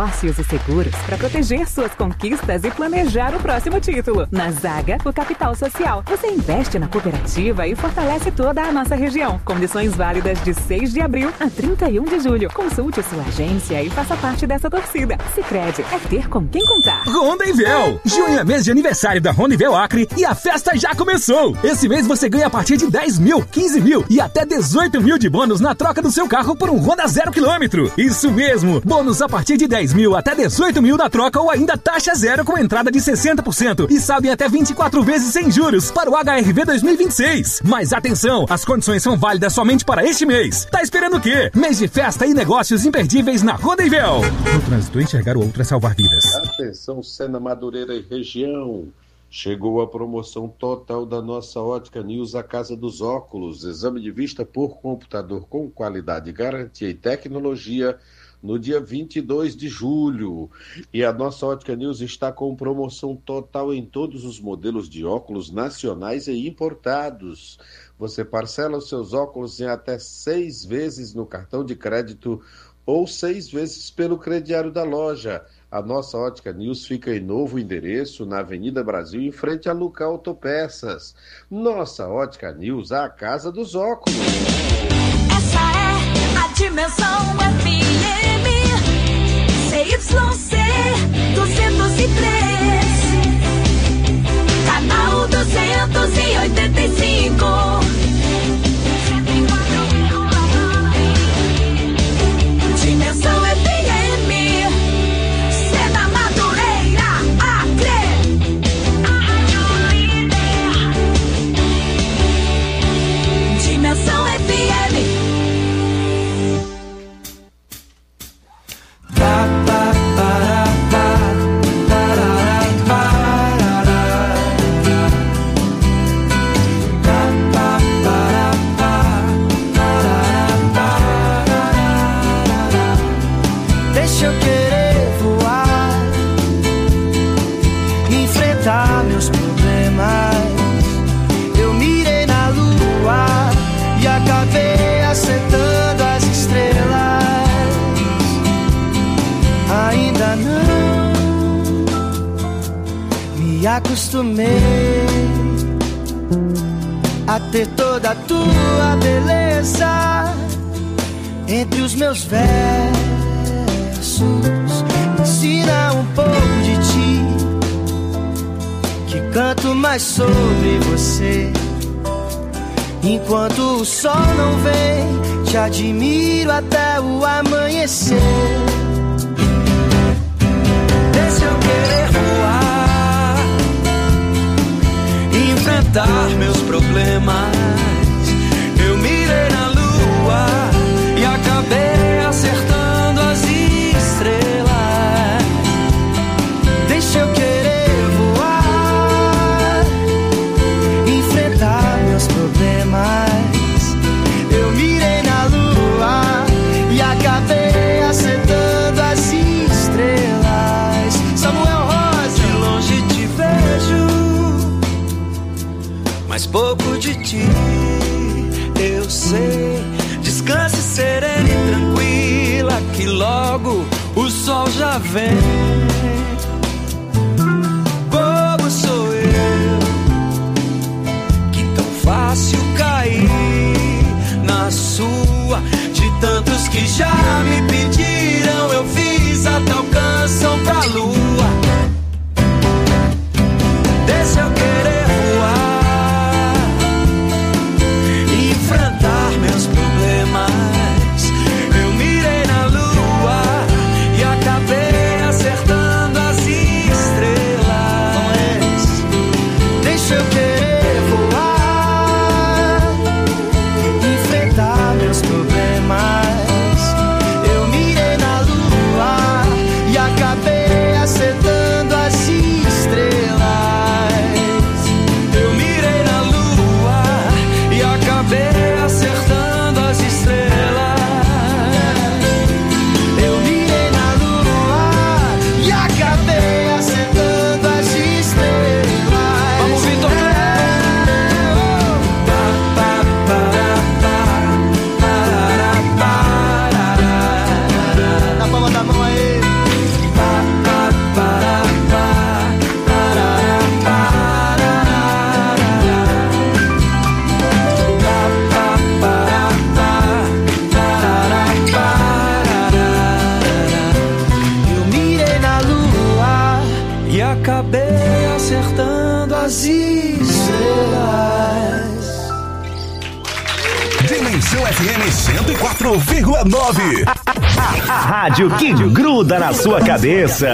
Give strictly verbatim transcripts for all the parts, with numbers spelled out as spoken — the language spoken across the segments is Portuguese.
negócios e seguros para proteger suas conquistas e planejar o próximo título. Na Zaga, o capital social. Você investe na cooperativa e fortalece toda a nossa região. Condições válidas de seis de abril a trinta e um de julho. Consulte sua agência e faça parte dessa torcida. Sicredi, é ter com quem contar. Ronda-Invel. Junho é mês de aniversário da Ronda-Invel Acre e a festa já começou. Esse mês você ganha a partir de dez mil, quinze mil e até dezoito mil de bônus na troca do seu carro por um Honda zero quilômetro. Isso mesmo, bônus a partir de dez mil até dezoito mil na troca ou ainda taxa zero com entrada de sessenta por cento e saldo em até vinte e quatro vezes sem juros para o H R V dois mil e vinte e seis. Mas atenção, as condições são válidas somente para este mês. Tá esperando o quê? Mês de festa e negócios imperdíveis na Ronda-Invel. No trânsito, enxergar o outro é salvar vidas. Atenção, Sena, Madureira e região. Chegou a promoção total da nossa Ótica News, a Casa dos Óculos. Exame de vista por computador com qualidade, garantia e tecnologia no dia vinte e dois de julho. E a nossa Ótica News está com promoção total em todos os modelos de óculos nacionais e importados. Você parcela os seus óculos em até seis vezes no cartão de crédito ou seis vezes pelo crediário da loja. A nossa Ótica News fica em novo endereço, na Avenida Brasil, em frente a Luca Autopeças. Nossa Ótica News, a casa dos óculos. Essa é a Dimensão F M, C Y C duzentos e três, canal duzentos e oitenta e cinco. Dimensão F M. Dimensão F M. Deixa eu querer voar, enfrentar meus problemas. Eu mirei na lua e acabei acertando as estrelas. Ainda não me acostumei a ter toda a tua beleza entre os meus versos. Me ensina um pouco de ti, que canto mais sobre você. Enquanto o sol não vem, te admiro até o amanhecer. Deixa eu querer voar, enfrentar meus problemas. Eu mirei na lua e acabei acertando as estrelas. Deixa eu querer voar, enfrentar meus problemas. Eu mirei na lua e acabei acertando as estrelas. Samuel Rosa, de longe te vejo, mas pouco de ti eu sei. Descanse serena e tranquila, que logo o sol já vem. Bobo sou eu, que tão fácil cair na sua. De tantos que já me pediram, eu fiz a tal canção pra lua. Deixa eu querer voar, enfrentar meus problemas. Eu mirei na lua e acabei acertando as estrelas. Deixa eu querer voar, enfrentar meus problemas. Eu mirei na lua e acabei acertando quase serás. Dimensão F M cento e quatro vírgula nove. A, a rádio que gruda na sua cabeça.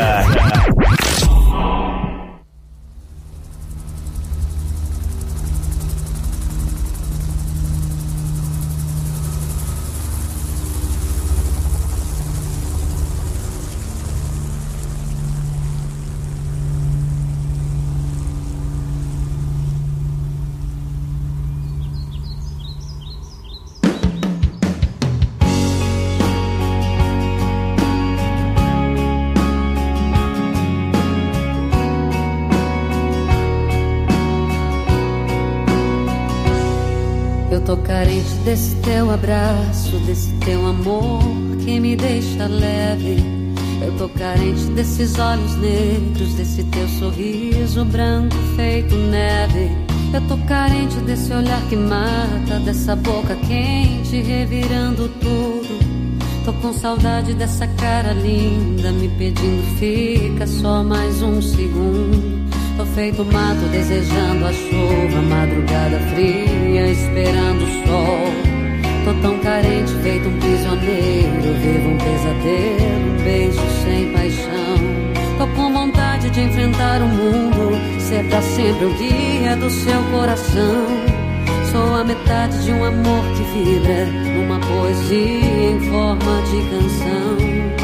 Tô carente desse teu abraço, desse teu amor que me deixa leve. Eu tô carente desses olhos negros, desse teu sorriso branco feito neve. Eu tô carente desse olhar que mata, dessa boca quente revirando tudo. Tô com saudade dessa cara linda me pedindo fica só mais um segundo. Tô feito mato desejando a chuva, madrugada fria esperando o sol. Tô tão carente feito um prisioneiro, vivo um pesadelo, um beijo sem paixão. Tô com vontade de enfrentar o mundo, ser pra sempre o guia do seu coração. Sou a metade de um amor que vibra numa poesia em forma de canção.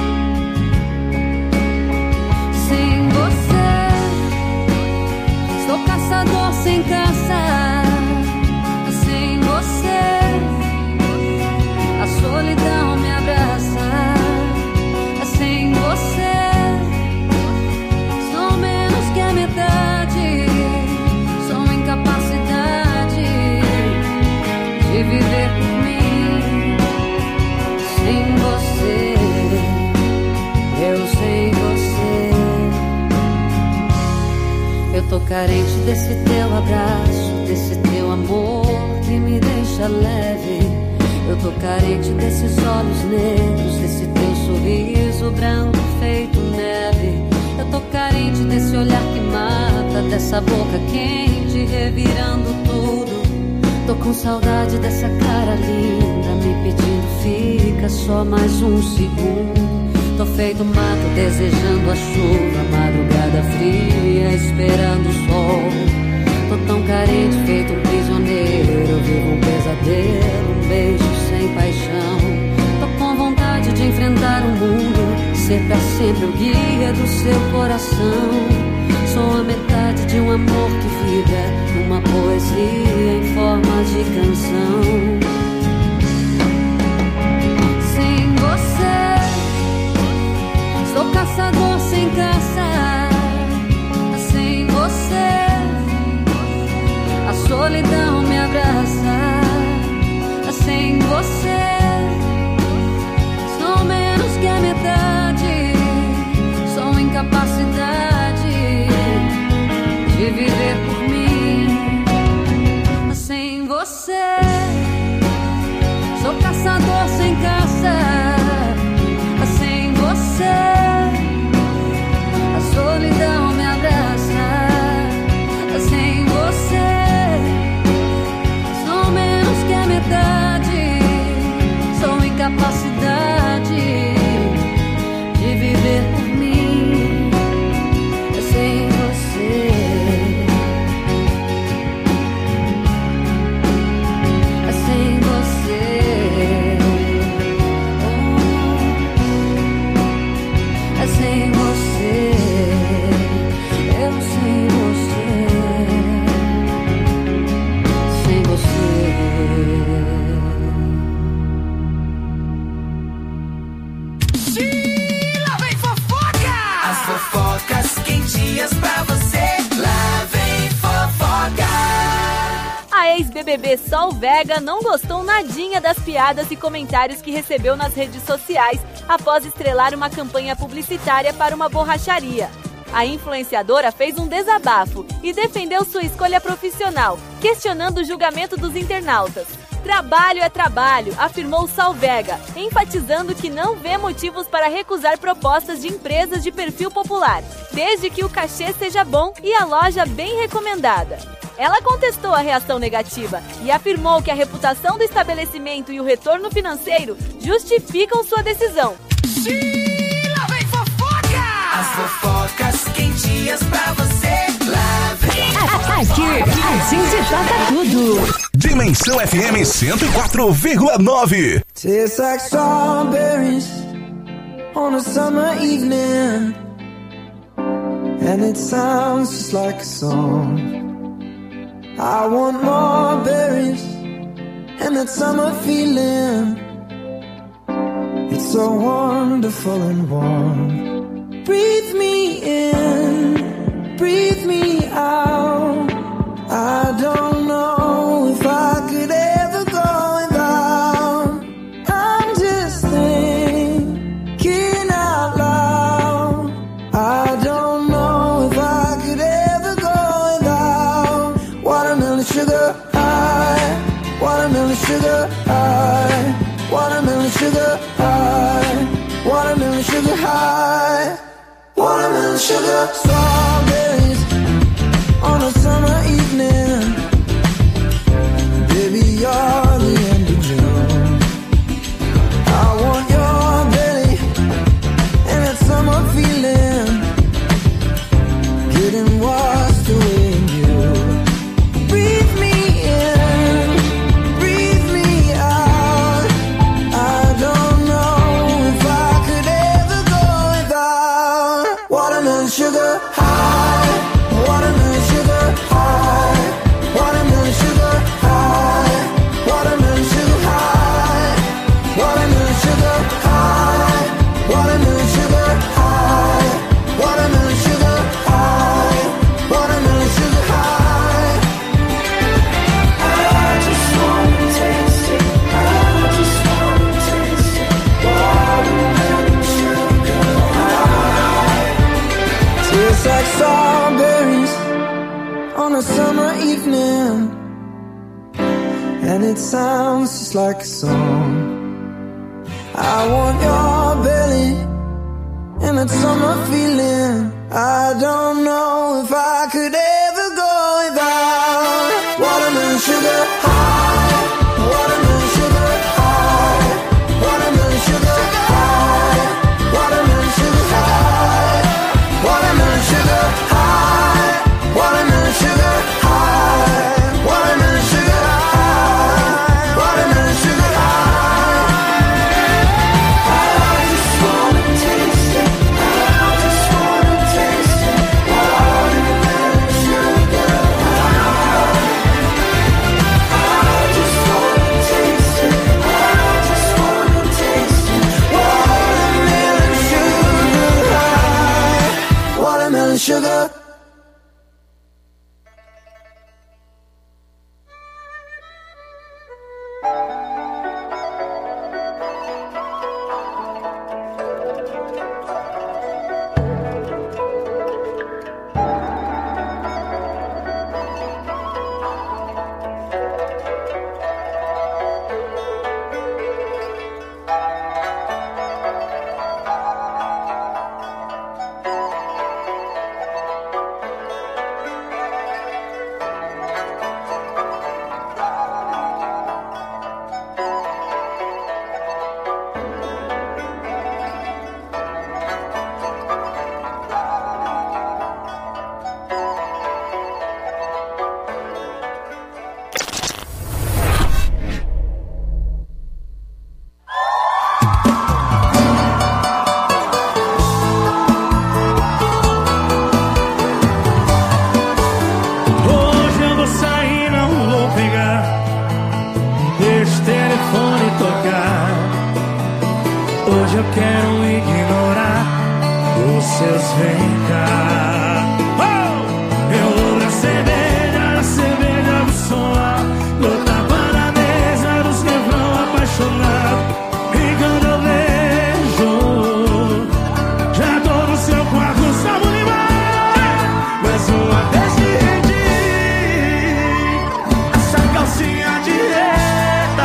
Sem você sou caçador sem caça, sem você a solidão me abraça. Sem você sou menos que a metade, sou incapacidade de viver por mim. Sem você, eu sem você. Eu tô carente desse teu abraço, desse teu amor que me deixa leve. Eu tô carente desses olhos negros, desse teu sorriso branco feito neve. Eu tô carente desse olhar que mata, dessa boca quente revirando tudo. Tô com saudade dessa cara linda me pedindo fica só mais um segundo. Tô feito mato desejando a chuva, madrugada fria esperando o sol. Tô tão carente feito um prisioneiro, vivo um pesadelo, um beijo sem paixão. Tô com vontade de enfrentar o mundo, ser pra sempre o guia do seu coração. Sou a metade de um amor que vibra numa poesia em forma de canção. Sem você sou caçador sem caça, sem você a solidão me abraça. Sem você sou menos que a metade, sou incapacidade de viver por mim. Sem você sou caçador sem caça. Sem você a solidão me abraça. Sem você sou menos que a metade, sou incapacidade de viver por mim. Sem você, sem você, oh, sem você, eu sem você, sem você. Lá vem fofoca! As fofocas quentinhas pra você. Lá vem fofoca! A ex-B B B Sol Vega não gostou nadinha das piadas e comentários que recebeu nas redes sociais após estrelar uma campanha publicitária para uma borracharia. A influenciadora fez um desabafo e defendeu sua escolha profissional, questionando o julgamento dos internautas. Trabalho é trabalho, afirmou Salvega, enfatizando que não vê motivos para recusar propostas de empresas de perfil popular, desde que o cachê seja bom e a loja bem recomendada. Ela contestou a reação negativa e afirmou que a reputação do estabelecimento e o retorno financeiro justificam sua decisão. Lá vem fofoca! As fofocas quentinhas pra você. Lá vem. Aqui, a gente toca tudo. Dimensão F M cento e quatro vírgula nove. Tastes like strawberries on a summer evening, and it sounds just like a song. I want more berries and that summer feeling. It's so wonderful and warm. Breathe me in, breathe me out. I don't know if I could ever go without. I'm just thinking out loud. I don't know if I could ever go without. Watermelon sugar high, watermelon sugar high, watermelon sugar high, watermelon sugar high, watermelon sugar. Strawberries on a summer evening. Baby, you're the end of June. I want your belly and that summer feeling, getting washed away in you. Breathe me in, breathe me out. I don't know if I could ever go without. Watermelon sugar high, watermelon sugar high, watermelon sugar high, watermelon sugar high, watermelon sugar high, watermelon sugar high, watermelon sugar high, watermelon sugar high. I just wanna taste it, I just wanna taste it, watermelon sugar high. Tastes like strawberries on a summer evening, and it sounds just like a song. I want your belly and that summer feeling. I don't know if I could ever go without. Watermelon sugar high, watermelon sugar high, watermelon sugar high, watermelon sugar high, watermelon sugar high, watermelon sugar high, watermelon sugar high, watermelon sugar high. I just wanna taste it, I just wanna taste it, watermelon sugar high. I just wanna taste it, I just wanna taste it, watermelon sugar high, watermelon sugar. Hoje eu vou sair, não vou pegar. Deixa o telefone tocar. Hoje eu quero ignorar os seus vem cá. Oh! Eu vou na cerveja, na cerveja vou soar. Vou tapar na mesa dos que vão apaixonar. E quando eu vejo, já tô no seu quarto, sabe demais. Mais uma vez de essa calcinha de rei.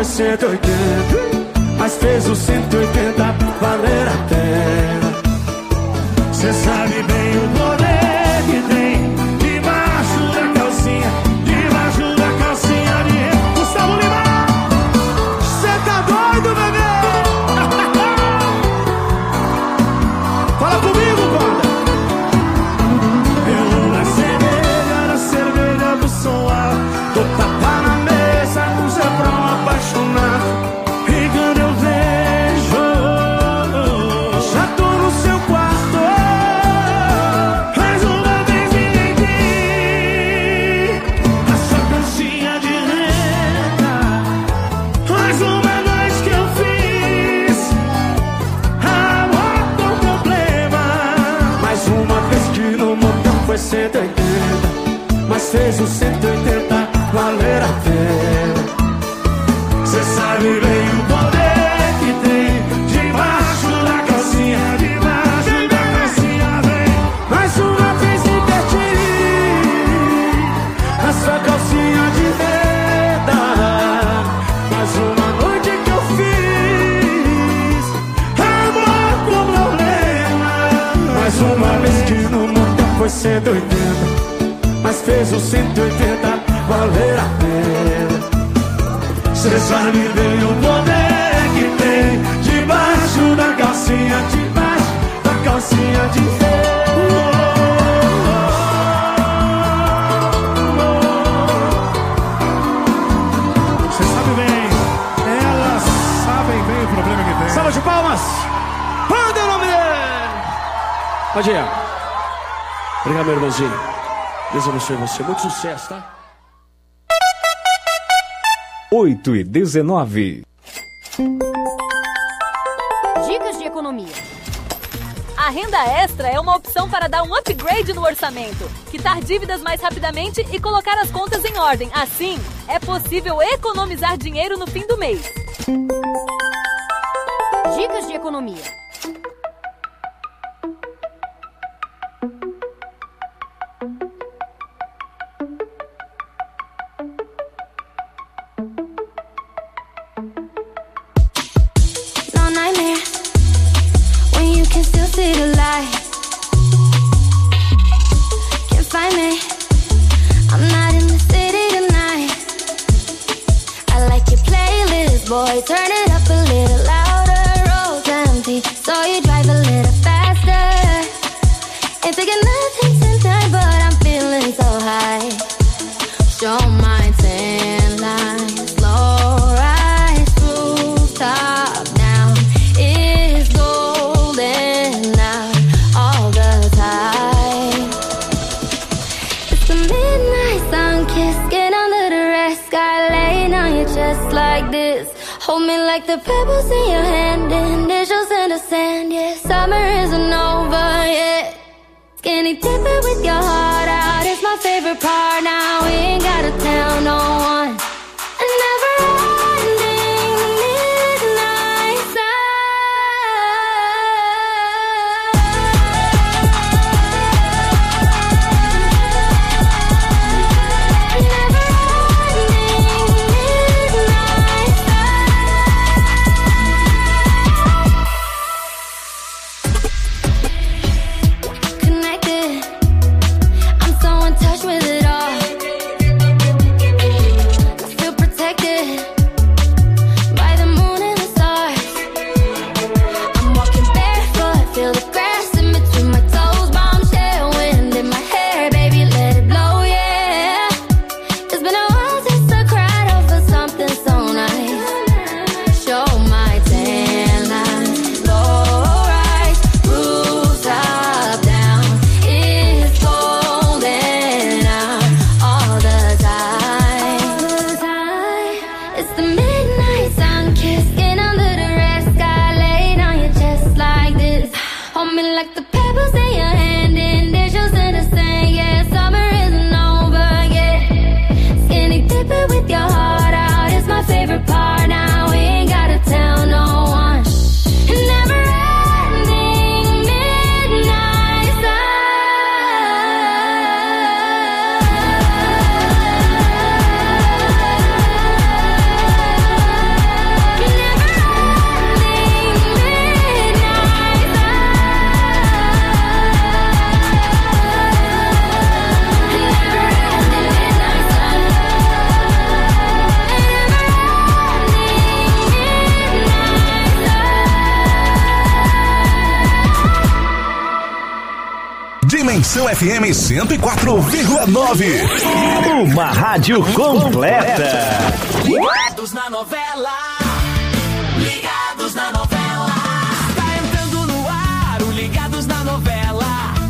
cento e oitenta, mas fez o cento e oitenta valer a pena. Cê sabe bem o poder que tem debaixo da calcinha, debaixo da calcinha de Gustavo Lima. Cê tá doido, bebê? Fala comigo, banda. Eu na cerveja, na cerveja do som alto, tô tapa na mesa, com Zé Brão apaixonado. E quando eu vejo, já tô no seu quarto, mais uma vez me entendi. A sua calcinha de renda, mais uma noite que eu fiz. Amor com problema, mais uma vez que no montão foi cento e oitenta, mas fez o cento e oitenta valer a pena. Cê sabe bem o poder que tem debaixo da calcinha, debaixo da calcinha, vem. Mais uma vez me perdi, a sua calcinha de seda. Mais uma noite que eu fiz, amor com problema. Mais uma vez que no montão foi cento e oitenta, mas fez o cento e oitenta valer a pena. Cê sabe bem o poder que tem debaixo da calcinha, debaixo da calcinha de Cê sabe bem, elas sabem bem o problema que tem. Salva de palmas! Manda o nome dele! Pode ir. Obrigado, meu irmãozinho. Deus abençoe você. Muito sucesso, tá? oito e dezenove. Dicas de economia. A renda extra é uma opção para dar um upgrade no orçamento, quitar dívidas mais rapidamente e colocar as contas em ordem. Assim, é possível economizar dinheiro no fim do mês. Dicas de economia. See the light, can't find me, I'm not in the city tonight. I like your playlist, boy, turn it up a little louder. Roads empty, so you drive a little faster. Ain't taking nothing tonight, but I'm feeling so high. Show my tan line, slow rise, rooftop down is golden. All the time, it's the midnight sun kiss, get under the red sky, laying on your chest like this. Hold me like the pebbles in your hand, initials in the sand. Yeah, summer isn't over yet. Skinny dipping with your heart out is my favorite part. Now we ain't gotta tell no one. And never ending midnight sun. Connected, I'm so in touch with it all. Dimensão F M cento e quatro vírgula nove. Uma rádio completa. Ligados na novela. Ligados na novela. Tá entrando no ar o Ligados na novela.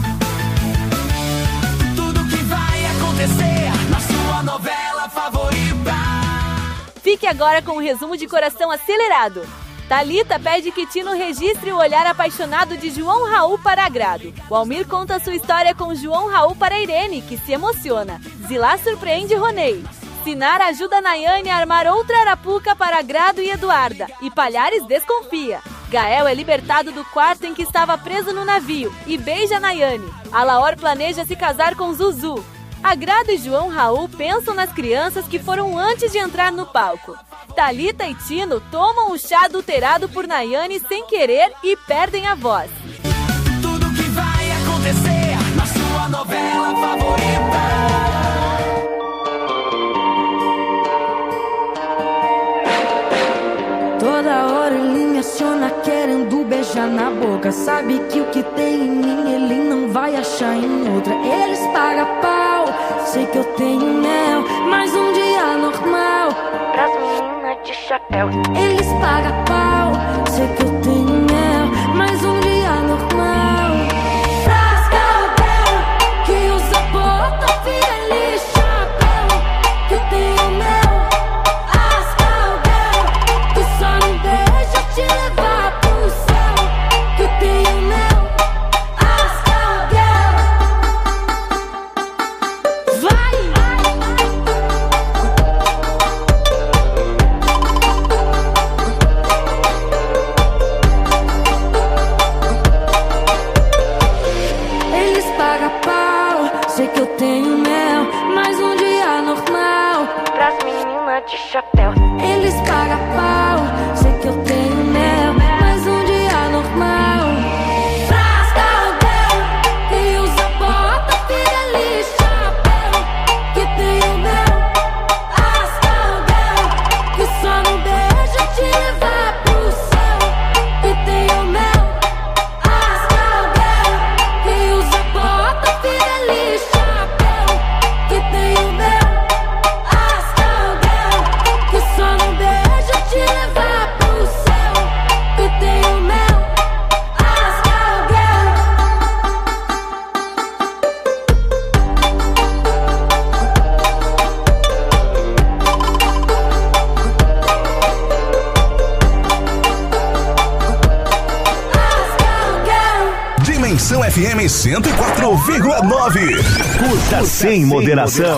Tudo que vai acontecer na sua novela favorita. Fique agora com um resumo de Coração Acelerado. Thalita pede que Tino registre o olhar apaixonado de João Raul para Agrado. O Almir conta sua história com João Raul para Irene, que se emociona. Zilá surpreende Ronei. Sinara ajuda Nayane a armar outra arapuca para Agrado e Eduarda. E Palhares desconfia. Gael é libertado do quarto em que estava preso no navio e beija Nayane. Alaor planeja se casar com Zuzu. Agrado e João Raul pensam nas crianças que foram antes de entrar no palco. Thalita e Tino tomam o chá adulterado por Nayane sem querer e perdem a voz. Tudo que vai acontecer na sua novela favorita. Toda hora ele me aciona querendo beijar na boca. Sabe que o que tem em mim ele não vai achar em outra. Eles pagam pau, sei que eu tenho mel, mas um dia normal pras meninas de chapéu. Eles pagam pau, sei que eu tenho mel, mas um dia normal pras cowgirl que usa bota, feliz chapéu. Que eu tenho mel, as cowgirl que só não deixa te levar pro céu. Que eu tenho mel, as cowgirl. Vai! Eles pagam pau, sei que eu tenho mel, mas um dia normal pras meninas de chapéu. Eles pagam pau, sei que eu tenho mel, mas um dia normal pras cowgirl que usa bota, feliz chapéu. Que tenho mel, as cowgirl que só não beija te levar pro céu. Que tenho mel, as cowgirl que usa bota, feliz chapéu. Que tenho mel, as cowgirl que só não beija te levar pro céu. Que tenho mel, as cowgirl. Dimensão F M cento e quatro vírgula nove. Curta sem moderação.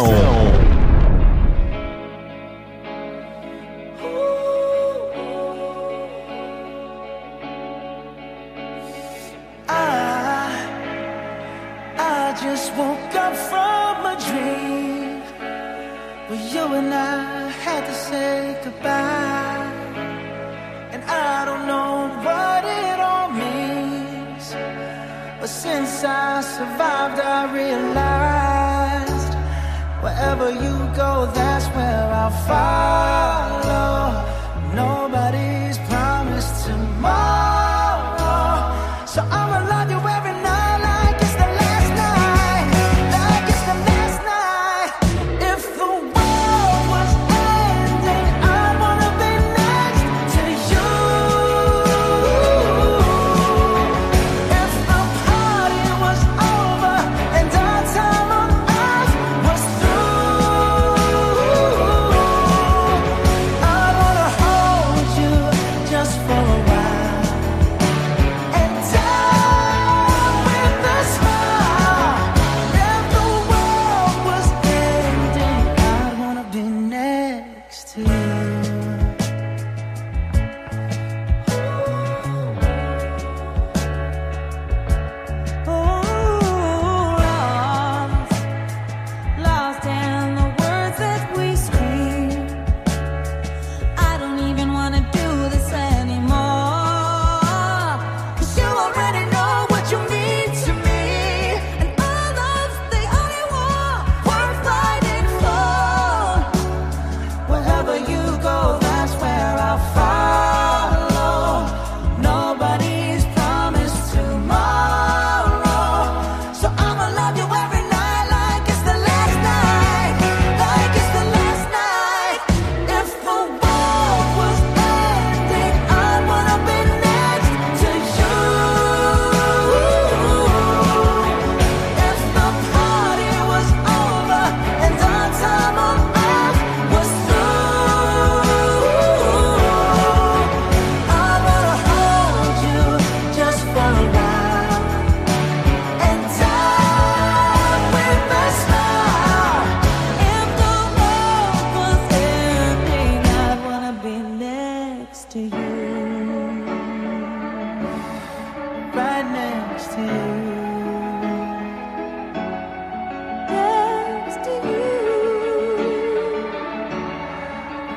I, I just woke up from a dream where you and I had to say goodbye. And I don't know what it all means, but since I survived I realized wherever you go, that's where I'll follow. Nobody's promised tomorrow, so I'ma love you every night like it's the last night, like it's the last night. If the world was ending, I'd wanna be next to you. If the party was over and our time on earth was through, I'd wanna hold you just for a while and die with a smile. If the world was ending, I'd wanna be next to you. Lost, lost in the words that we scream. I don't even wanna do this anymore, 'cause you already know what you mean to me, and all love's the only war worth fighting for. Wherever you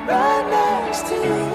right next to you.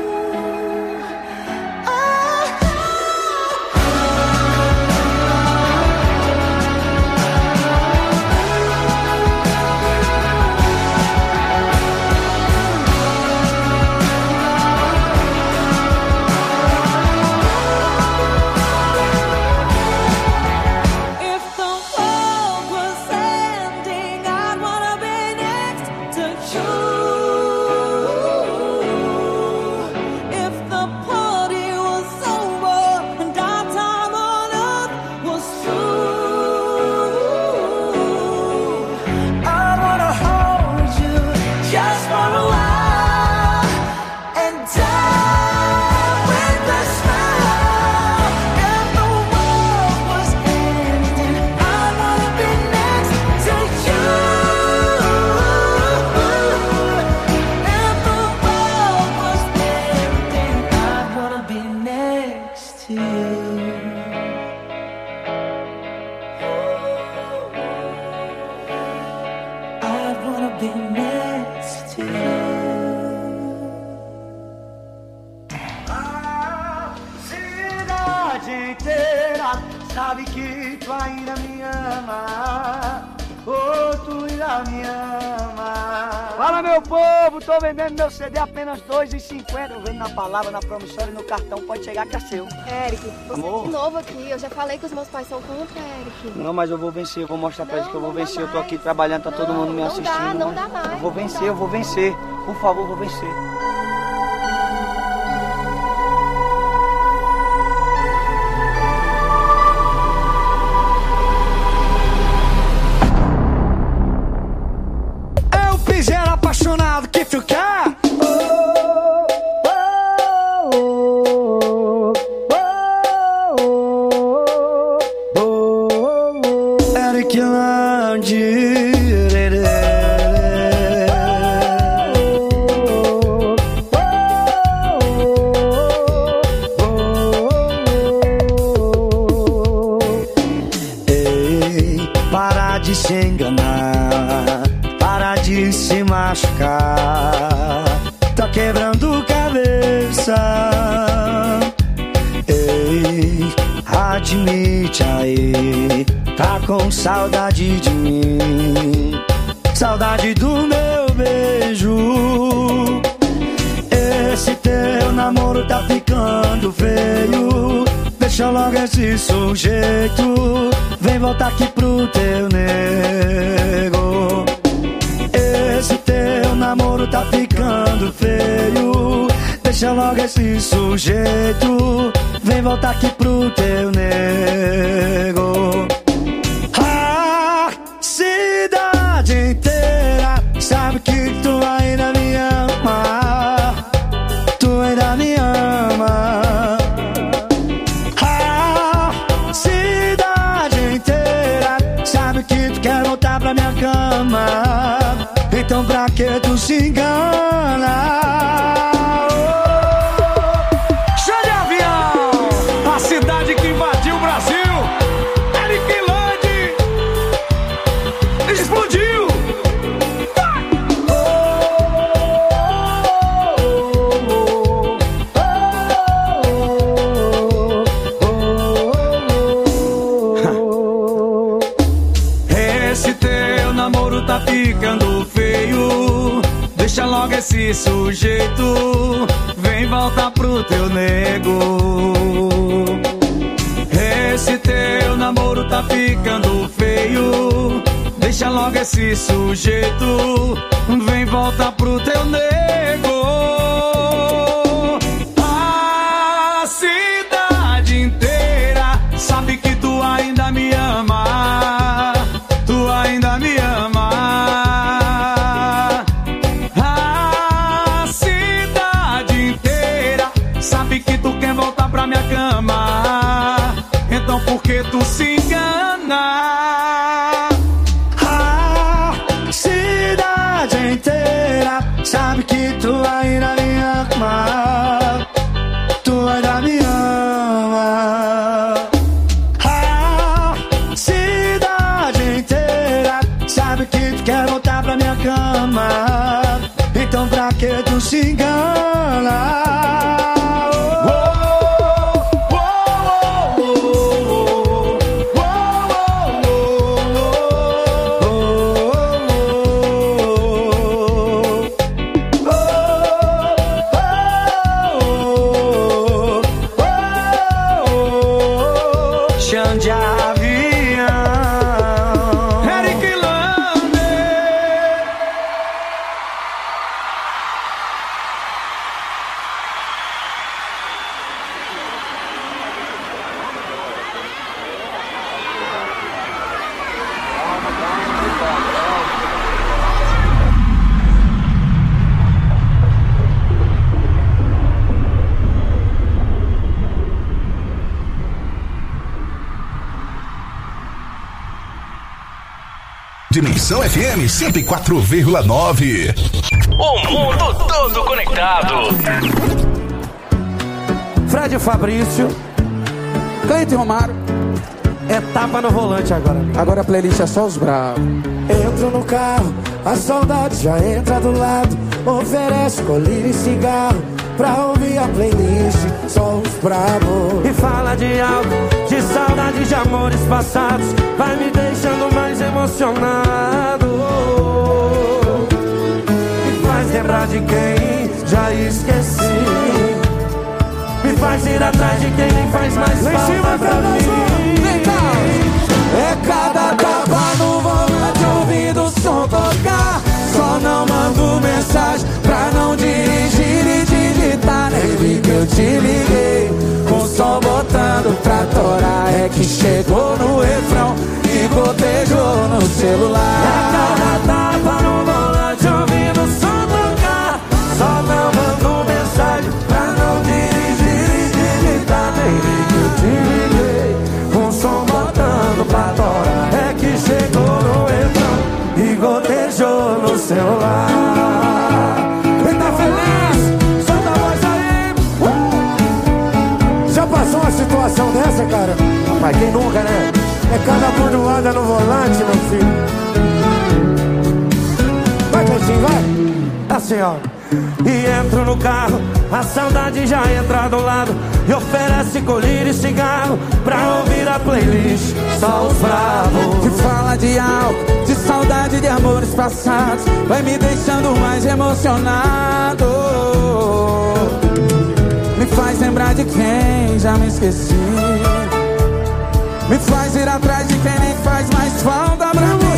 Sabe que tu ainda me ama, oh, tu ainda me ama. Fala, meu povo, tô vendendo meu C D apenas dois reais e cinquenta. Eu vendo na palavra, na promissória e no cartão, pode chegar que é seu. Eric, você Amor? é de novo aqui, eu já falei que os meus pais são contra, Eric. Não, mas eu vou vencer, eu vou mostrar pra Não, eles que eu vou não dá vencer. Eu tô mais. aqui trabalhando, tá todo mundo me não assistindo. dá, não mas dá mais, Eu vou não vencer, dá. eu vou vencer. Por favor, eu vou vencer. Apaixonado que ficar. Eric Landi. Ei, para de se enganar, para de se machucar, tá quebrando cabeça. Ei, admite aí, tá com saudade de mim, saudade do meu beijo. Esse teu namoro tá ficando feio, deixa logo esse sujeito, vem voltar aqui pro teu nego. Esse teu namoro tá ficando feio, deixa logo esse sujeito, vem voltar aqui pro teu nego. A cidade inteira sabe que tu ainda me ama, tu ainda me ama. A cidade inteira sabe que tu quer voltar pra minha cama, então pra que tu se engana? Show de avião! A cidade que invadiu o Brasil, Eric Landi, explodiu! Esse teu namoro tá ficando feio, deixa logo esse sujeito, vem voltar pro teu nego. Esse teu namoro tá ficando feio, deixa logo esse sujeito, vem voltar pro teu nego. A cidade inteira sabe que tu ainda me ama, tu ainda me ama. A cidade inteira sabe que tu quer voltar pra minha cama, então por que tu se engana? A cidade inteira sabe que tu ainda me ama, tu ainda me ama. A cidade inteira sabe que tu quer voltar pra minha cama, então pra que tu se engana. Dimensão F M cento e quatro vírgula nove. O mundo todo conectado. Fred Fabrício, Cleito e Romário. É tapa no volante agora. Agora a playlist é só os bravos. Entro no carro, a saudade já entra do lado. Oferece colírio e cigarro pra ouvir a playlist, só os bravos. E fala de algo, de saudade, de amores passados. Vai me deixando mais emocionado. Me faz lembrar de quem já esqueci. Me faz ir atrás de quem nem faz mais falta pra mim. É cada tapa no volante, ouvindo o som tocar. Só não mando mensagem pra não dirigir e digitar. Nem vi que eu te liguei, com o som botando pra torar. É que chegou no refrão e gotejou no celular. É cada tapa no volante, ouvindo o som tocar. Só não mando mensagem pra não dirigir e digitar. Nem vi que eu te liguei, com o som botando pra torar. É que chegou no refrão e gotejou no celular. Quem tá feliz, solta a voz aí. uh! Já passou uma situação dessa, cara? Mas quem nunca, né? É cada bordoada no volante, meu filho. Vai, Cleitinho, vai. Assim, ó. E entro no carro, a saudade já entra do lado. E oferece colírio e cigarro pra ouvir a playlist, só os bravos. Que fala de álcool, de saudade, de amores passados. Vai me deixando mais emocionado. Me faz lembrar de quem já me esqueci. Me faz ir atrás de quem nem faz mais falta pra mim.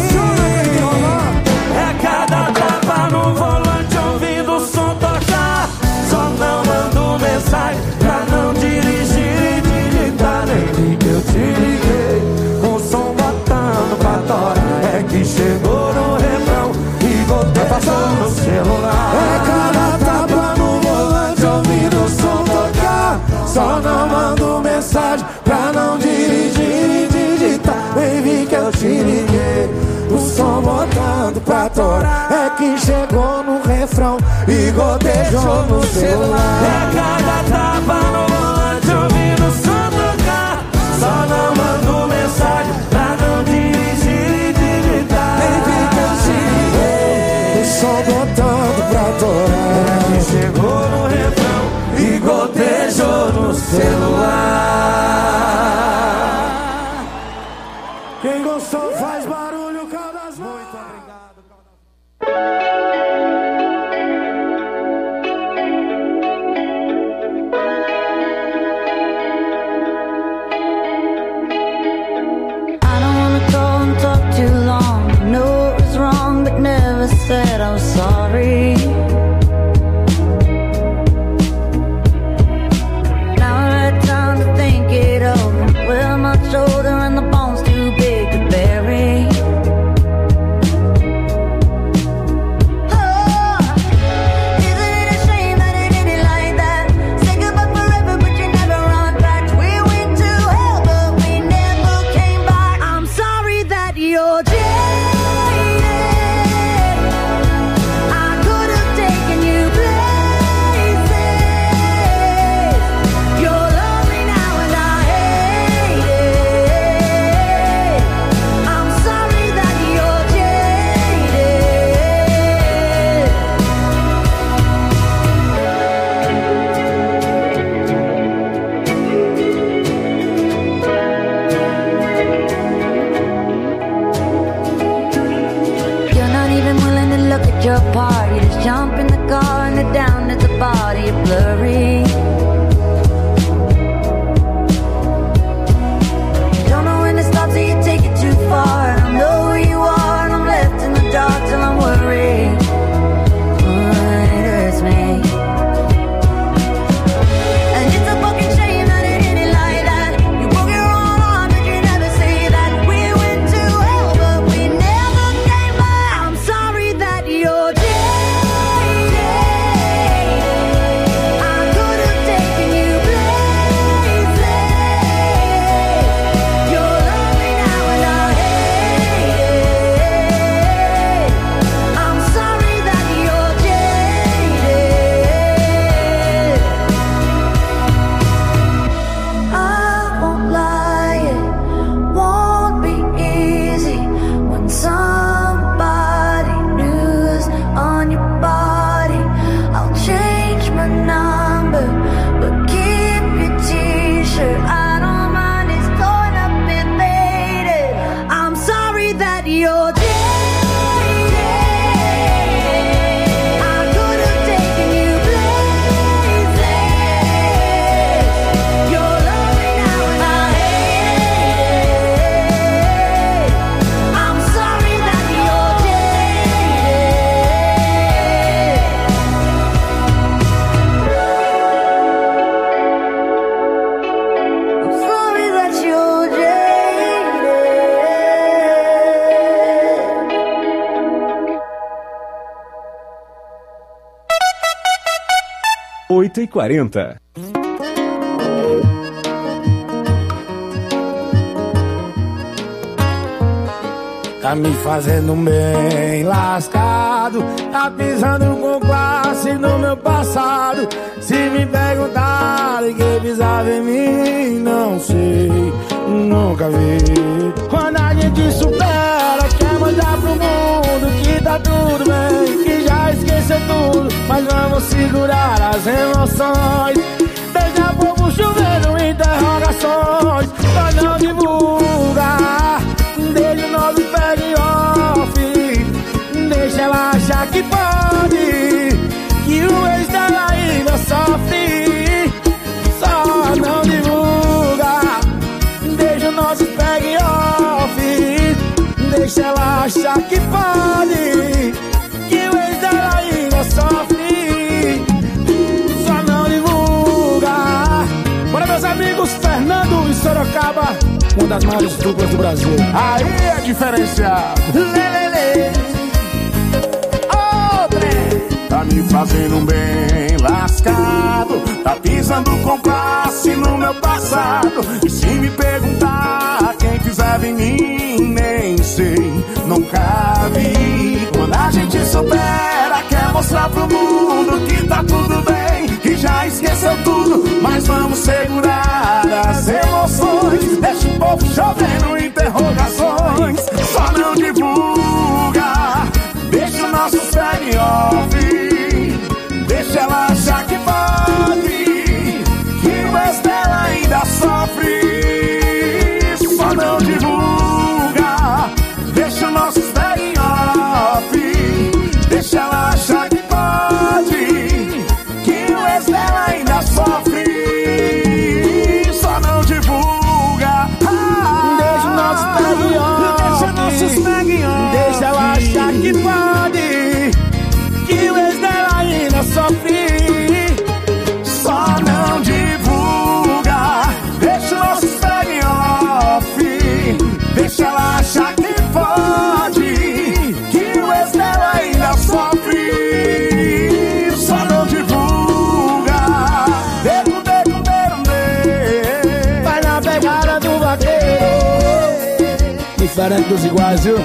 É cada tapa no volante, ouvindo o som tocar. Só não mando mensagem pra não dirigir e digitar. Nem vi que eu te liguei, com o som botando pra torar. É que chegou no refrão e gotejou no celular. É cada tapa no volante, ouvindo o som tocar. Só não mando mensagem pra não dirigir e digitar. Nem vi que eu te liguei, o som botando pra torar. É que chegou no refrão e gotejou no celular. É cada tapa no volante, ouvindo o som tocar. Só não mando mensagem pra não dirigir e digitar. Nem vi que eu te liguei, o som botando pra torar. É que chegou no refrão e gotejou no celular. Quem gostou faz barulho, Caldas. Muito obrigado, Caldas. oito e quarenta. Tá me fazendo bem lascado, tá pisando com classe no meu passado. Se me perguntarem quem pisava em mim, não sei, nunca vi. Quando a gente supera, quer mostrar pro mundo que tá tudo bem, que já esqueceu tudo, mas vamos segurar as emoções. Deixa o povo chovendo interrogações, mas não divulga. Deixa o nosso peg off, deixa ela achar que pode, que o ex dela ainda sofre. Só não divulga. Deixa o nosso peg off, deixa ela achar que pode, que o ex dela ainda sofre. Só não divulga. Bora, meus amigos, Fernando e Sorocaba, uma das maiores duplas do Brasil. Aí é diferenciado. Lelele. Outra. Tá me fazendo um bem lascado, tá pisando com classe no meu passado. E se me perguntar quem pisava em mim, nem sei, nunca vi. Quando a gente supera, quer mostrar pro mundo que tá tudo bem, que já esqueceu tudo, mas vamos segurar as emoções. Deixa o povo chovendo interrogações, só não divulga. Deixa o nosso segue off, deixa ela achar que pode, que o ex dela ainda sofre. Só não divulga. Deixa o nosso segue off, deixa ela achar que pode, que o ex dela ainda sofre. Só não divulga. Deixa o nosso segue off, deixa o nosso segue off, deixa ela achar que pode, que o ex dela ainda sofre. Só não divulga. Deixa o nosso segue off, deixa ela achar que pode, que o ex dela ainda sofre. Só não divulga. Deco, deco, deco, deco. Vai na pegada do vaqueiro, diferente dos iguais, viu?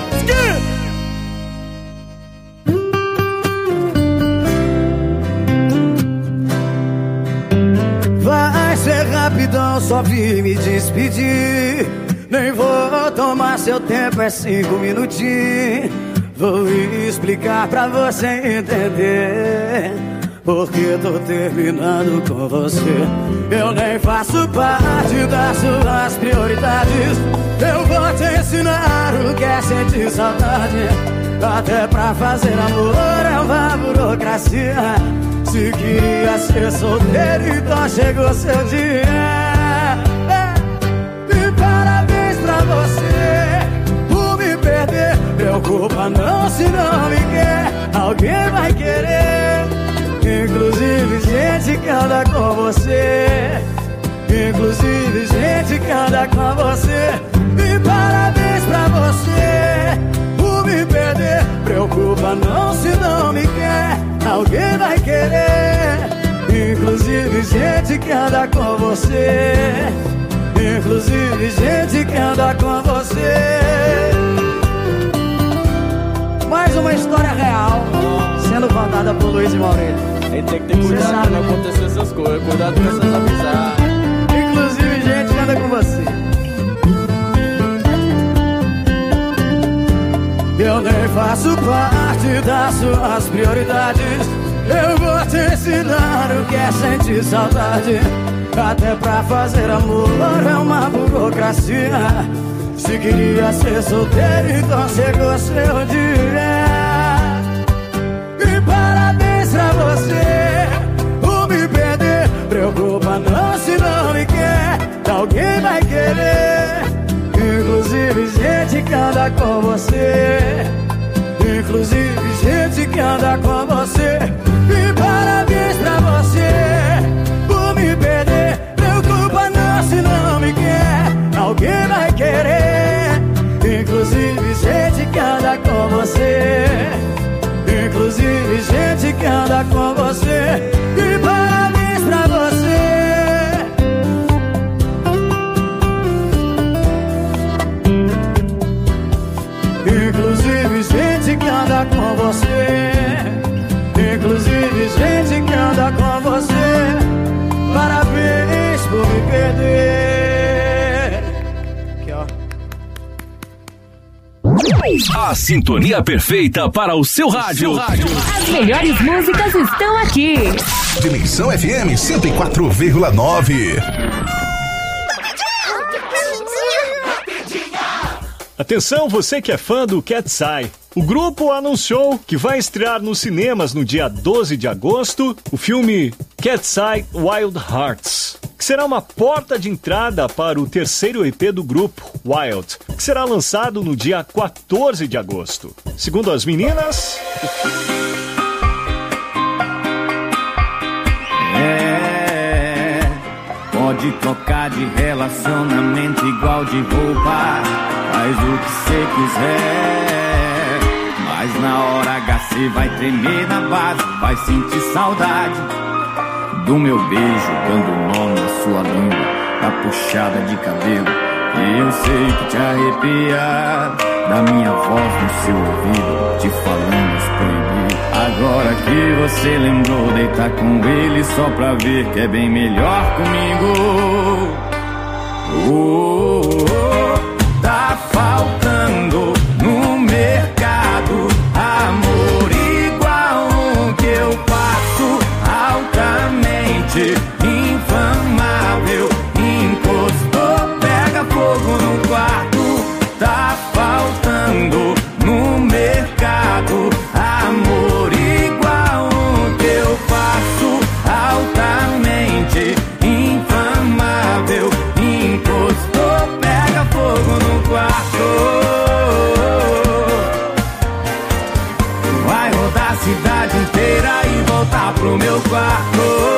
Vai ser rapidão, só vim me despedir. Nem vou tomar seu tempo, é cinco minutinhos. Vou explicar pra você entender porque tô terminando com você. Eu nem faço parte das suas prioridades. Eu vou te ensinar o que é sentir saudade. Até pra fazer amor é uma burocracia. Se queria ser solteiro, então chegou seu dia. E parabéns pra você por me perder. Preocupa não se não me quer, alguém vai querer. Inclusive gente que anda com você, inclusive gente que anda com você. E parabéns pra você por me perder. Preocupa não se não me quer, alguém vai querer. Inclusive gente que anda com você, inclusive gente que anda com você. Mais uma história real sendo contada por Luiz e Maurício. Aí tem que ter cuidado pra não acontecer essas coisas, cuidado com essas amizades. Inclusive gente que anda com você. Eu nem faço parte das suas prioridades. Eu vou te ensinar o que é sentir saudade. Até pra fazer amor é uma burocracia. Se queria ser solteiro, então chegou seu dia. E parabéns pra você por me perder. Preocupa não se não me quer, alguém vai querer. Inclusive gente que anda com você, inclusive gente que anda com você. E parabéns pra você por me perder. Preocupa não se não me quer, alguém vai querer. Inclusive gente que anda com você, inclusive gente que anda com você. E parabéns você. Inclusive gente que anda com você. Parabéns por me perder. Aqui, ó. A sintonia perfeita para o seu rádio. As melhores músicas estão aqui. Dimensão F M cento e quatro vírgula nove. Atenção, você que é fã do Cat's Eye. O grupo anunciou que vai estrear nos cinemas no dia doze de agosto o filme Cat's Eye Wild Hearts, que será uma porta de entrada para o terceiro E P do grupo, Wild, que será lançado no dia quatorze de agosto. Segundo as meninas... É, pode trocar de relacionamento igual de roupa, faz o que cê quiser, mas na hora H cê vai tremer na base, vai sentir saudade do meu beijo, dando nó na sua língua, da puxada de cabelo, e eu sei que te arrepia, da minha voz no seu ouvido, te falando os proibidos. Agora que você lembrou, deitar com ele só pra ver que é bem melhor comigo. Oh, oh, oh, tá faltando no mercado amor igual o que eu faço, altamente infamável, encostou, pega fogo no quarto. Tá faltando no mercado amor igual o que eu faço, altamente infamável, encostou, pega fogo no quarto. Vai rodar a cidade inteira e voltar pro meu quarto.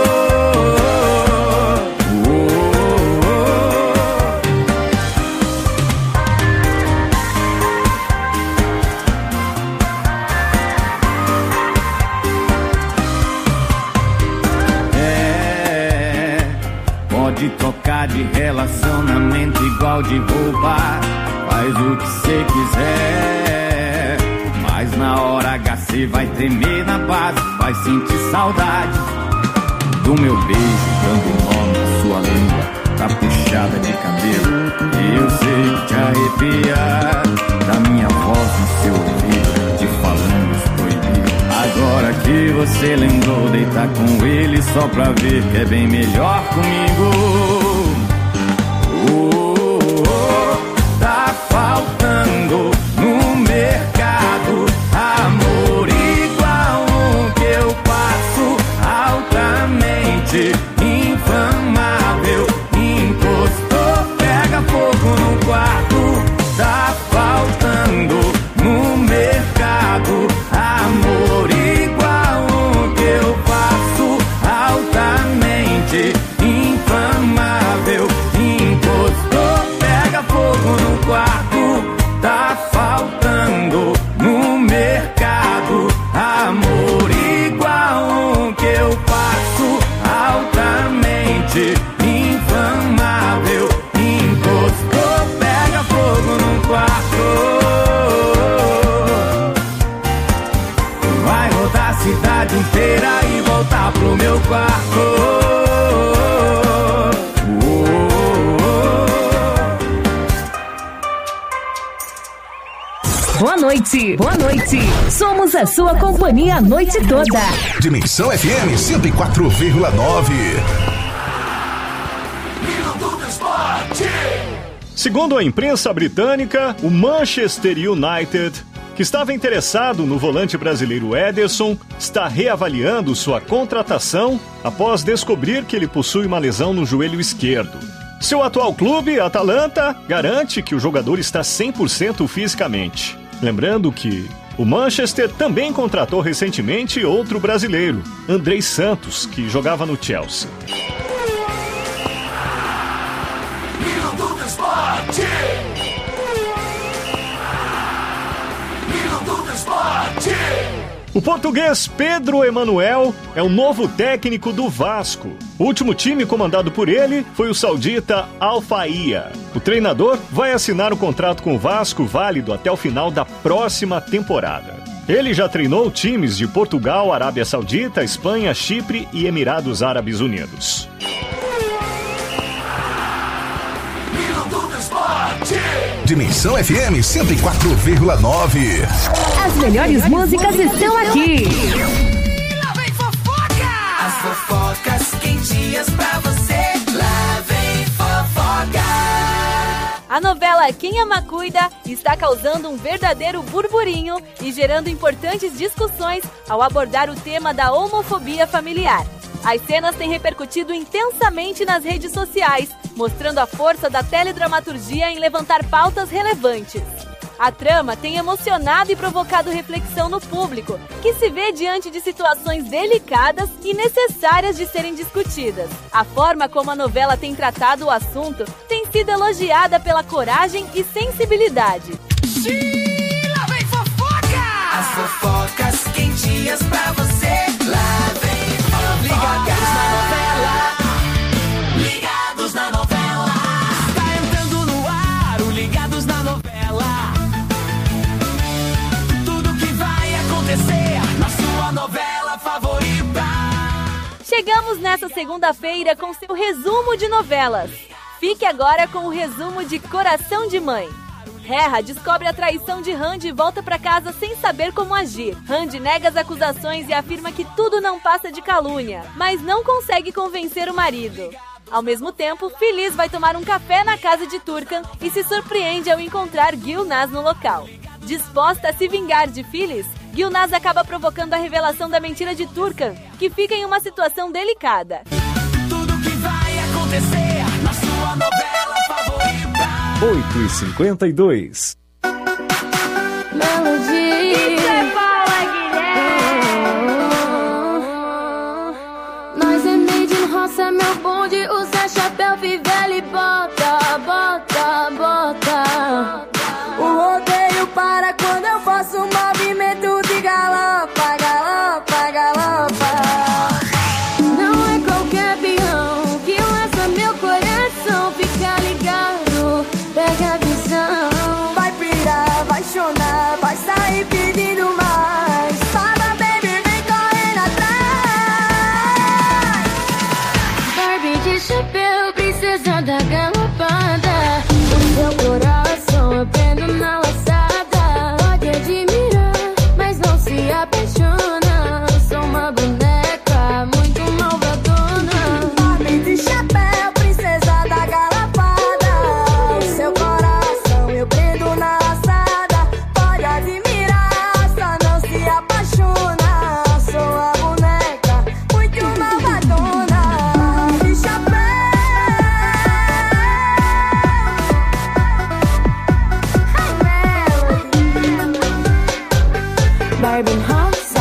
De trocar de relacionamento igual de roupa, faz o que cê quiser, mas na hora H cê vai tremer na base, vai sentir saudade do meu beijo, dando nó na sua língua, da puxada de cabelo, e eu sei que te arrepia, da minha voz no seu ouvido, te falando os proibidos. Agora que você lembrou, deitar com ele só pra ver que é bem melhor comigo. Oh, oh, oh, tá faltando no mercado amor igual o que eu faço, altamente infamável, encostou, pega fogo no quarto. Tá faltando no mercado amor igual o que eu faço, altamente infamável, encostou, pega fogo no quarto. Tá faltando no mercado amor igual o que eu faço, altamente infamável, encostou, pega fogo no quarto. Vai rodar a cidade inteira e voltar pro meu quarto. Boa noite, boa noite. Somos a sua companhia a noite toda. Dimensão F M cento e quatro vírgula nove. Segundo a imprensa britânica, o Manchester United, que estava interessado no volante brasileiro Ederson, está reavaliando sua contratação após descobrir que ele possui uma lesão no joelho esquerdo. Seu atual clube, Atalanta, garante que o jogador está cem por cento fisicamente. Lembrando que o Manchester também contratou recentemente outro brasileiro, Andrei Santos, que jogava no Chelsea. O português Pedro Emanuel é o novo técnico do Vasco. O último time comandado por ele foi o saudita Al Fahia. O treinador vai assinar o contrato com o Vasco válido até o final da próxima temporada. Ele já treinou times de Portugal, Arábia Saudita, Espanha, Chipre e Emirados Árabes Unidos. Dimensão F M cento e quatro vírgula nove. As melhores músicas estão aqui. Lá vem fofoca! As fofocas quentinhas pra você. Lá vem fofoca! A novela Quem Ama Cuida está causando um verdadeiro burburinho e gerando importantes discussões ao abordar o tema da homofobia familiar. As cenas têm repercutido intensamente nas redes sociais, mostrando a força da teledramaturgia em levantar pautas relevantes. A trama tem emocionado e provocado reflexão no público, que se vê diante de situações delicadas e necessárias de serem discutidas. A forma como a novela tem tratado o assunto tem sido elogiada pela coragem e sensibilidade. Sim, lá vem fofoca! As fofocas quentinhas pra você. Lá vem fofoca! Ligados na novela. Ligados na novela. Tá entrando no ar o Ligados na novela. Tudo que vai acontecer na sua novela favorita. Chegamos nessa segunda-feira com seu resumo de novelas. Fique agora com o resumo de Coração de Mãe. Reha descobre a traição de Randy e volta pra casa sem saber como agir. Randy nega as acusações e afirma que tudo não passa de calúnia, mas não consegue convencer o marido. Ao mesmo tempo, Feliz vai tomar um café na casa de Turkan e se surpreende ao encontrar Gulnaz no local. Disposta a se vingar de Feliz, Gulnaz acaba provocando a revelação da mentira de Turkan, que fica em uma situação delicada. Tudo que vai acontecer na sua novela favorita. oito e cinquenta e dois. Melodia. Você fala, Guilherme. Nós é made in roça, meu bonde. Usa chapéu, fivela e bota, bota, bota. O rodeio para quando eu faço um movimento de galopa, galopa, galopa. Não é qualquer avião que lança meu coração. Fica ligado, pega a visão. Vai pirar, vai chorar, vai sair pedindo mais. Fala, baby, vem correndo atrás. Barbie de chapéu, princesa da galopada. O seu coração eu prendo na laçada. Pode admirar, mas não se apaixona. Eu sou uma boneca muito malvadona. Barbie de chapéu, princesa da galopada. O seu coração eu prendo na laçada. Pode admirar, só não se apaixona. Sou a boneca muito malvadona. De chapéu. Barbie House.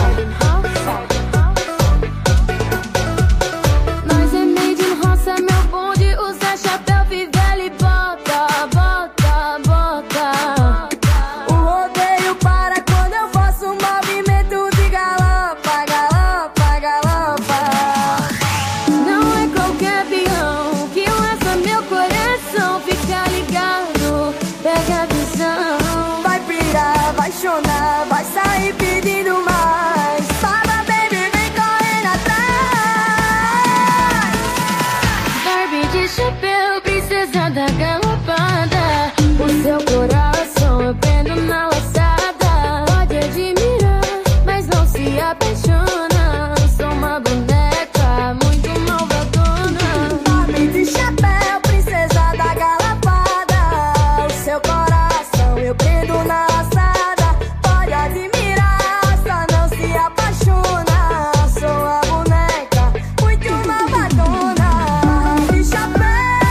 Nós é made in roça, meu bonde. Usa chapéu, fivela e bota, bota, bota. O rodeio para quando eu faço um movimento de galopa, galopa, galopa. Não é qualquer avião que lança meu coração. Fica ligado, pega a visão. Vai pirar, vai chorar, vai sair pedindo mais. Fala, baby, vem correndo atrás. Barbie de chapéu, princesa da galopada. O seu coração eu prendo na laçada. Pode admirar, mas não se apaixona. Eu sou uma boneca muito malvadona. Barbie de chapéu, princesa da galopada. O seu coração eu prendo na laçada. Pode admirar, só não se apaixona. Sou a boneca muito malvadona. De chapéu.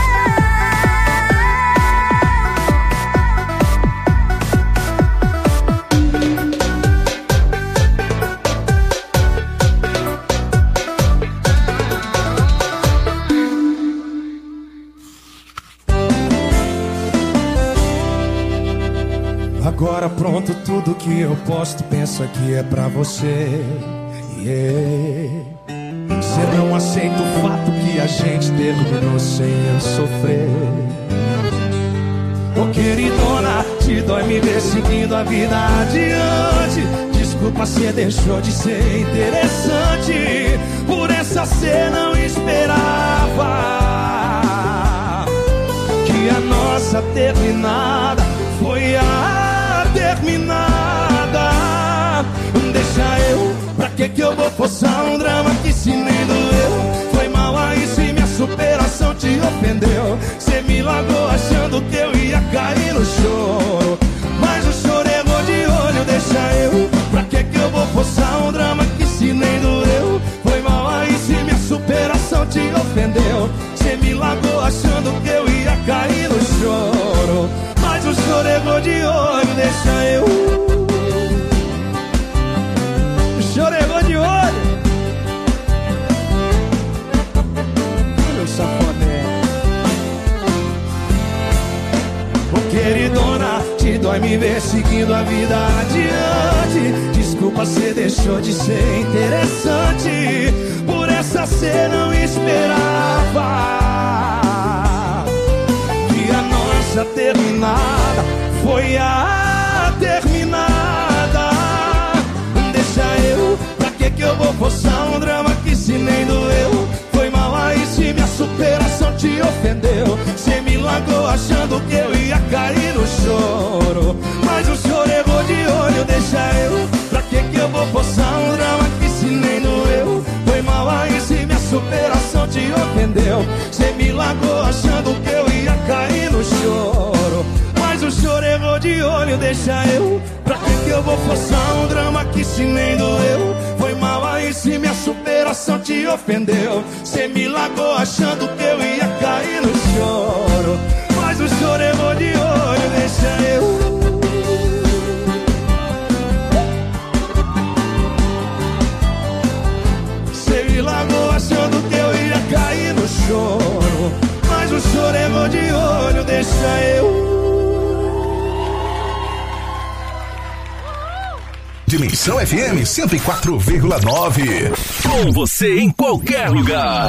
Agora pronto, tudo que eu posto, pensa que é pra você. Yeah. Você não aceita o fato que a gente terminou sem eu sofrer. Ô queridona, te dói me ver seguindo a vida adiante. Desculpa se deixou de ser interessante, por essa cê não esperava que a nossa terminada foi a terminada. Deixa eu, pra que que eu vou forçar um drama que se nem doeu? Foi mal aí se minha superação te ofendeu. Cê me largou achando que eu ia cair no choro, mas o choro errou de olho. Deixa eu, pra que que eu vou forçar um drama que se nem doeu? Foi mal aí se minha superação te ofendeu. Cê me largou achando que eu ia cair no choro, mas o choro errou de olho. Deixa eu, o choro errou de olho. Meu safadão. Ô queridona, te dói me ver seguindo a vida adiante. Desculpa, cê deixou de ser interessante, por essa cê não esperava que a nossa terminada foi a terminada. Deixa eu, pra que que eu vou forçar um drama que se nem doeu? Foi mal aí se minha superação te ofendeu. Cê me largou achando que eu ia cair no choro, mas o choro errou de olho. Deixa eu, pra que que eu vou forçar um drama que se nem doeu? Foi mal aí se minha superação te ofendeu. Cê me largou achando que eu ia cair no choro, mas o choro errou de olho. Deixa eu, pra que que eu vou forçar um drama que se nem doeu? Foi mal aí se minha superação te ofendeu. Cê me largou achando que eu ia cair no choro, mas o choro errou de olho. Deixa eu, cê me largou achando que eu ia cair no choro, mas o choro errou de olho. Deixa eu. Dimensão F M cento e quatro vírgula nove. Com você em qualquer lugar.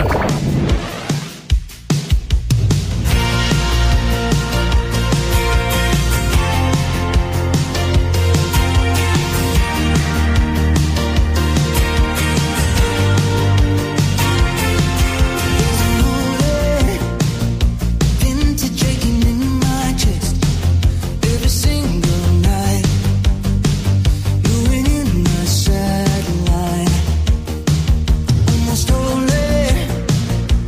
Almost holy,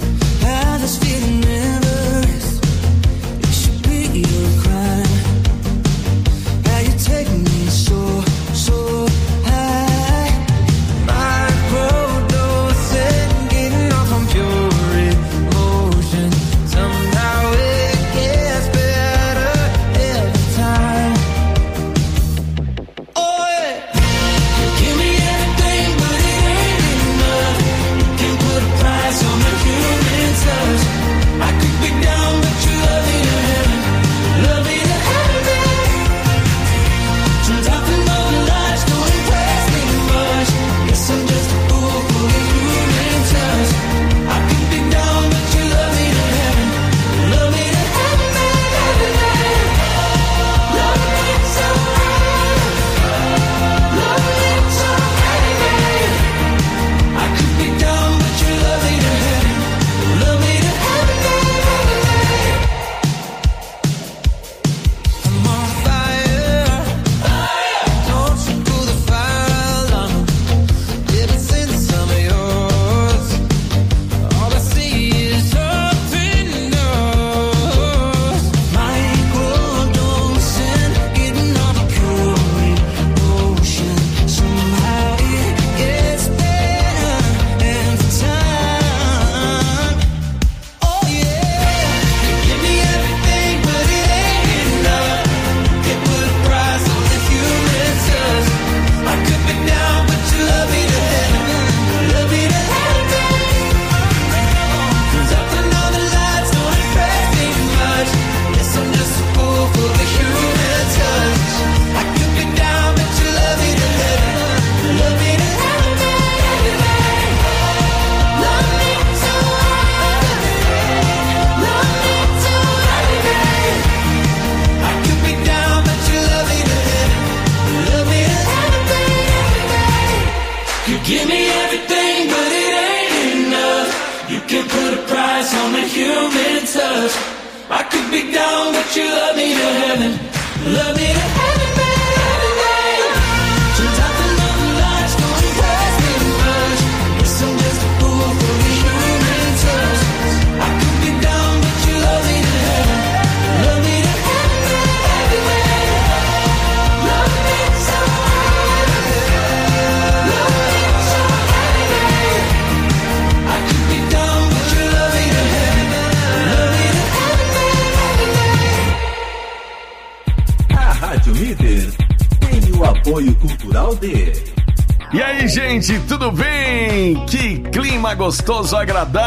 could be down, but you love me to heaven. Love me to heaven, baby. Turns out the love lies going past me first. Guess I'm just a fool for the human touch. I could be down, but you love me to heaven. Love me to heaven, baby. Love me so heavy. Love me so heavy. I could be down, but you love me to heaven. Love me to heaven, baby. A Rádio Líder tem o apoio cultural de... E aí, gente, tudo bem? Que clima gostoso, agradável.